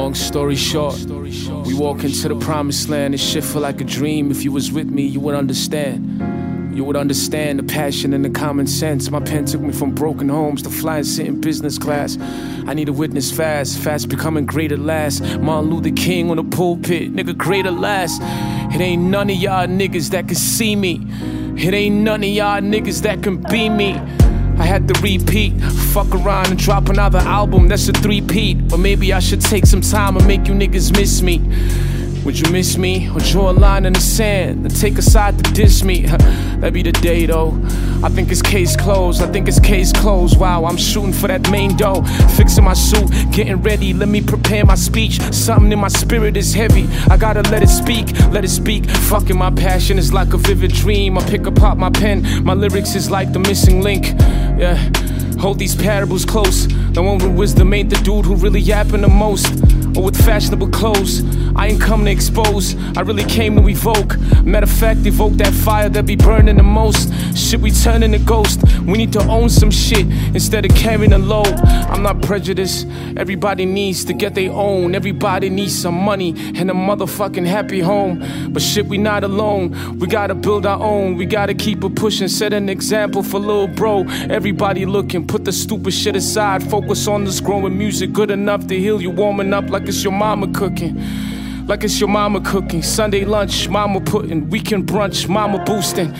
Long story short, we walk into the promised land. This shit feel like a dream. If you was with me, you would understand. You would understand the passion and the common sense. My pen took me from broken homes to flying sitting business class. I need a witness fast becoming great at last. Martin Luther King on the pulpit, nigga, great at last. It ain't none of y'all niggas that can see me. It ain't none of y'all niggas that can be me. I had to repeat, fuck around and drop another album, that's a three-peat. But maybe I should take some time and make you niggas miss me. Would you miss me? Or draw a line in the sand and take a side to diss me? That'd be the day though. I think it's case closed, I think it's case closed. Wow, I'm shooting for that main dough. Fixing my suit, getting ready, let me prepare my speech. Something in my spirit is heavy, I gotta let it speak, let it speak. Fucking my passion is like a vivid dream. I pick apart my pen, my lyrics is like the missing link. Yeah, hold these parables close. The one with wisdom ain't the dude who really yapping the most. Or with fashionable clothes, I ain't come to expose, I really came to evoke. Matter of fact, evoke that fire that be burning the most. Shit, we turning to ghost. We need to own some shit instead of carrying a load. I'm not prejudiced, everybody needs to get their own. Everybody needs some money and a motherfucking happy home. But shit, we not alone, we gotta build our own. We gotta keep it pushing, set an example for little bro. Everybody looking, put the stupid shit aside. Focus on this growing music, good enough to heal you. Warming up like it's your mama cooking. Like it's your mama cooking. Sunday lunch, mama putting. Weekend brunch, mama boosting.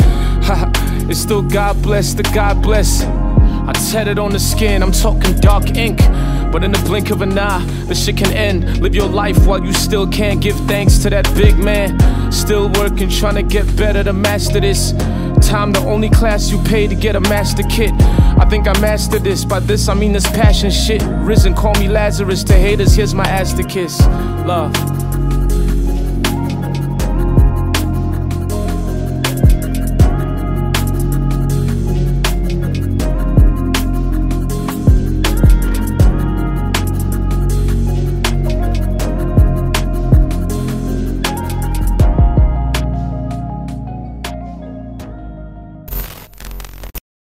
It's still God bless, the God bless. I tatted on the skin, I'm talking dark ink. But in the blink of an eye, this shit can end. Live your life while you still can. Give thanks to that big man. Still working, trying to get better to master this. Time the only class you pay to get a master kit. I think I mastered this, by this I mean this passion shit. Risen, call me Lazarus, to haters, here's my ass to kiss. Love.